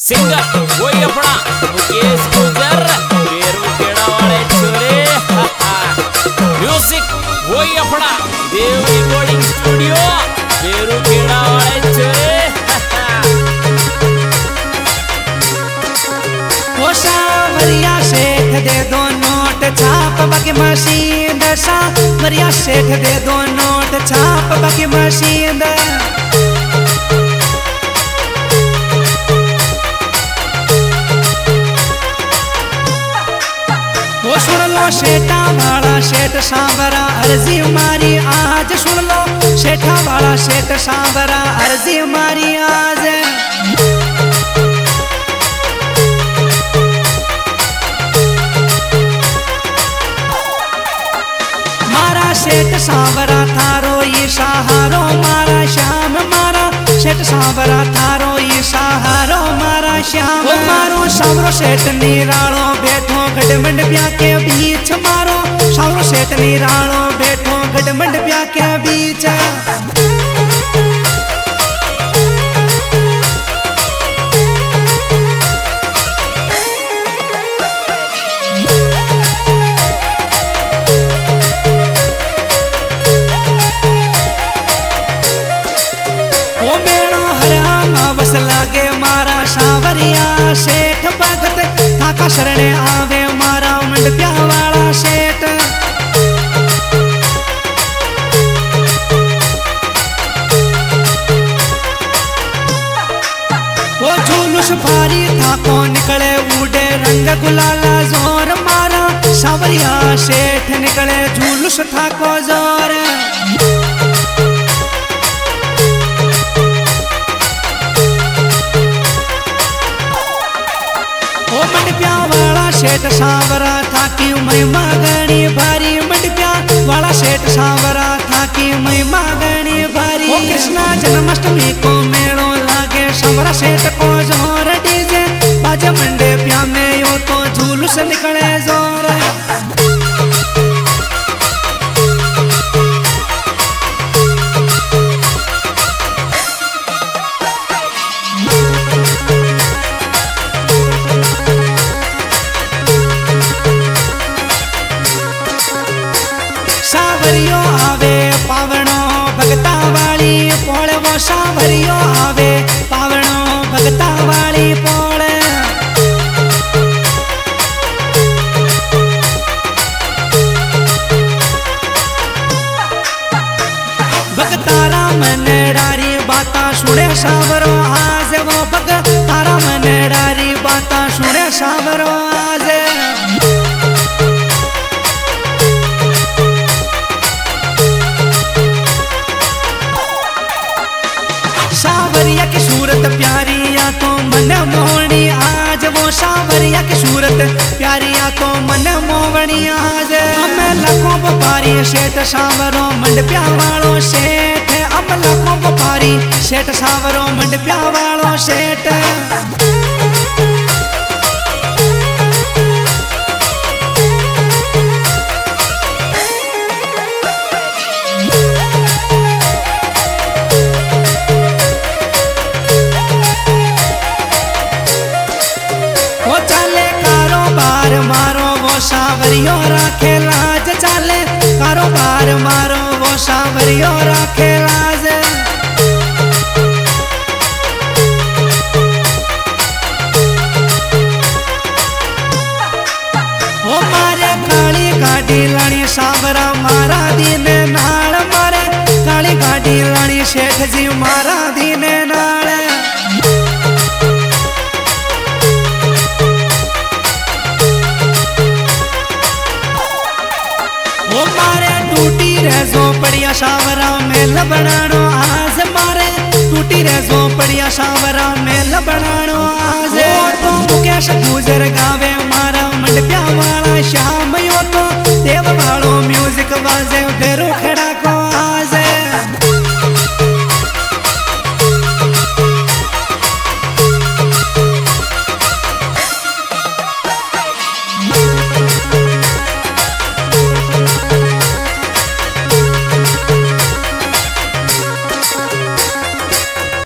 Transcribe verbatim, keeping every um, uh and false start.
Singer वही अपना मुकेश गुजर बेरू खेड़ा वाले छोरे म्यूजिक वही अपना देव रिकॉर्डिंग स्टूडियो बेरू खेड़ा वाले छोरे ओ सावरिया सेठ दे दो नोट छाप बाकी मशीन दे सावरिया सेठ दे दो नोट छाप बाकी मशीन दे सुन लो सेठा वाला सेठ सांवरा अर्जी मारी आज सुन लो सेठा वाला सेठ सांवरा अर्जी मारी आज मारा सेठ सांवरा थारो ये सहारो मारा श्याम मारा सेठ सांवरा थारो ये सहारो मारा श्याम मारो सांवरो सेठ निरालो बैठो गडमंड ब्याह के बीच मारो सांवरो सेठ निरालो बैठो गडमंड ब्याह के बीच ओ मेरो हरामा बस लागे मारा सांवरिया सेठ भगत थाका शरणे आवे मारा मंडप्या वाला सेठ वो झूलुस भारी थाको निकले उड़े रंग गुलाला जोर मारा सांवरिया सेठ निकले झूलुस थाको जोर मंडप्या वाला सेठ सांवरा था की महिमा गणी भारी मंडप्या वाला सेठ सांवरा था की महिमा गणी भारी कृष्णा जन्माष्टमी को मेलो लागे सांवरा सेठ को जोर डीजे बाजे मंडप्या में यो तो झूलुस निकले जोर सांवरियो आवे पावणो भगता वाली पोल वो सांवरियो आवे पावणो भगता वाली पोल भगतारा मन डारी बाता सुने सांवरो आज वो भगतारा मन डारी बाता सुने सांवरो आज सांवरिया की सूरत प्यारिया तो मन मोहनी आज वो सांवरिया की सूरत प्यारिया तो मन मोहनी आज हमें लाखों व्यापारी सेठ सांवरो मंडप्या वालो सेठ अब लाखों व्यापारी सेठ सांवरो मंडप्या वालो सेठ मारो वो सांवरियो राखे लाज चाले कारोबार मारो वो सांवरियो राखे लाज ओ मारे काली गाड़ी लानी सांवरा मारा दीने नाल मारे काली गाड़ी लानी सेठ जी मारा दीने नाल टूटी रे झोपड़िया सांवरा मेल बनानो आज मारे टूटी रे झोपड़िया सांवरा मेल बनानो आज तो मुकेश गुजर गावे मारा मंडप्या वाला श्याम।